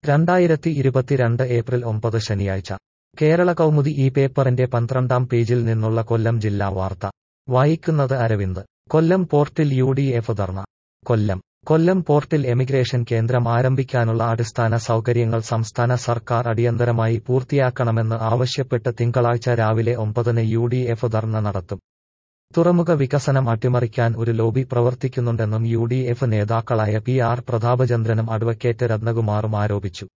2022 April 9 ശനിയാഴ്ച കേരള കൗമുദി ഈ പേപ്പറിന്റെ 12-ാം പേജിൽ നിന്നുള്ള കൊല്ലം ജില്ലാ വാർത്ത വായിക്കുന്നത് അരവിന്ദ്. കൊല്ലം പോർട്ടിൽ UDF ധർണ. കൊല്ലം പോർട്ടിൽ എമിഗ്രേഷൻ കേന്ദ്രം ആരംഭിക്കാനുള്ള അടിസ്ഥാന സൗകര്യങ്ങൾ സംസ്ഥാന സർക്കാർ അടിയന്തരമായി പൂർത്തിയാക്കണമെന്ന് ആവശ്യപ്പെട്ട് തിങ്കളാഴ്ച രാവിലെ 9-ന് UDF ധർണ നടത്തും. തുറമുഖ വികസനം അട്ടിമറിക്കാൻ ഒരു ലോബി പ്രവർത്തിക്കുന്നുണ്ടെന്നും UDF നേതാക്കളായ PR പ്രതാപചന്ദ്രനും അഡ്വക്കേറ്റ് രത്നകുമാറും ആരോപിച്ചു.